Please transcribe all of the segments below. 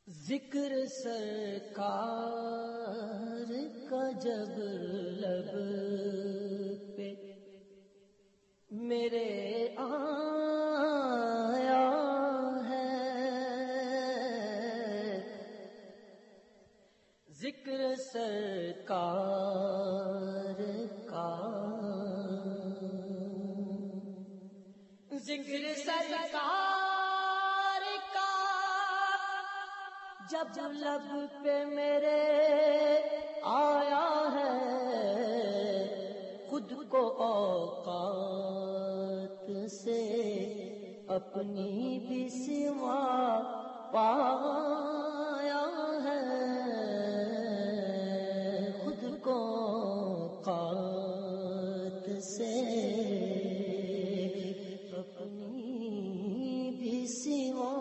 ذکر سرکار کا جب لب پہ میرے آیا ہے، ذکر سرکار کا، ذکر سرکار کا جب لب پہ میرے آیا ہے، خود کو اوقات سے اپنی بھی سوا پایا ہے، خود کو اوقات سے اپنی بھی سوا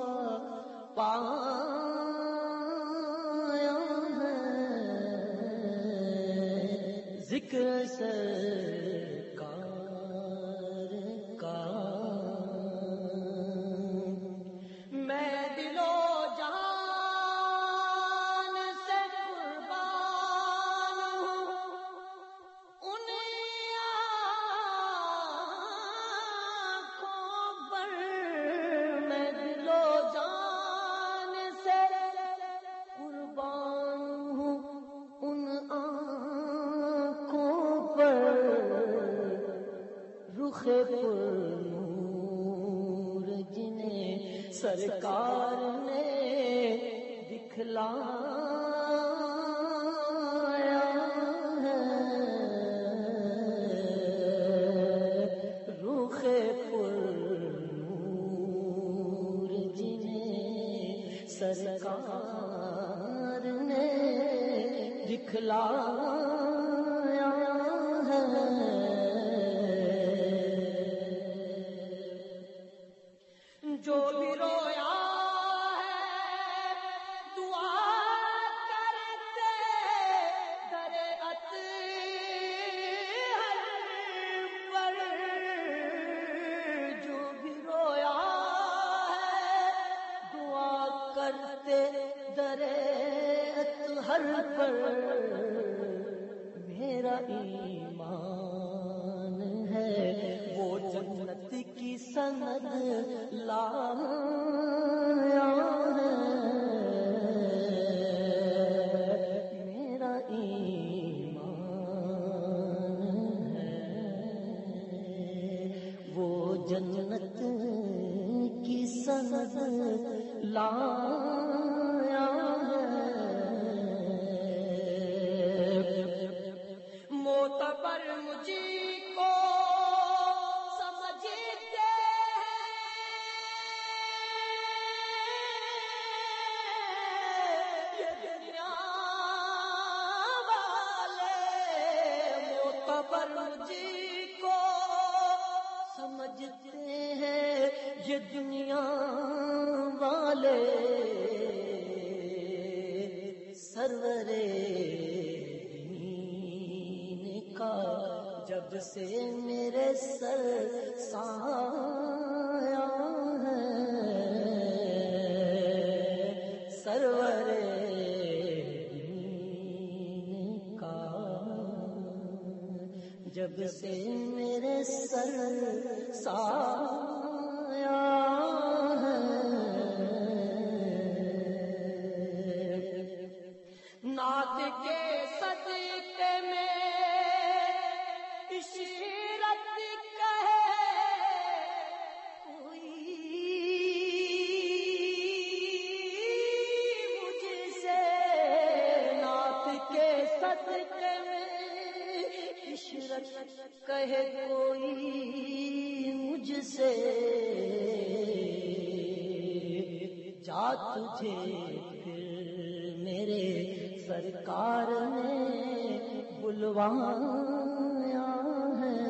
پایا ہے، ذکر سرکار کا میں دل و جان سے قربان ہوں، ان آنکھوں پر میں دل و جان سے قربان ہوں، ان آنکھوں پر رخ پرنور جنہیں سرکار نے دکھلایا ہے، رخ پرنور جنہیں سرکار نے دکھلایا ہے، جو بھی رویا ہے دعا کرتے در اطہر پر، جو بھی رویا ہے دعا کرتے در اطہر پر، میرا ایمان ہے وہ جنت کی سند لایا ہے، میرا ایمان ہے وہ جنت کی سند لایا ہے، معتبر مجھے کو سمجھتے یہ دنیا والے، معتبر مجھے کو سمجھتے ہیں یہ دنیا والے، سرورے جب سے میرے سر سایہ ہے، سرور دین کا جب سے میرے سر سایہ ہے، نعت کے صدقے میں عشرت کہے کوئی مجھ سے، نعت کے صدقے میں عشرت کہے کوئی مجھ سے، جا تجھے پھر میرے سرکار نے بلوایا ہے،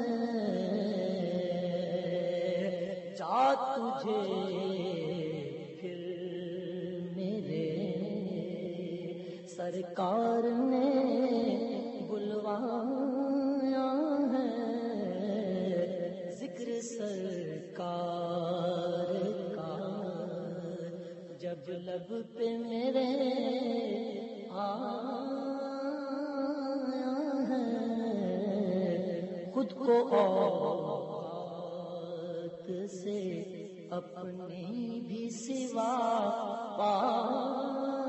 جا تجھے پھر میرے سرکار نے بلوایا ہے، ذکر سرکار کا جب لب پہ میرے آیا ہے، خود کو اوقات سے اپنی بھی سوا پا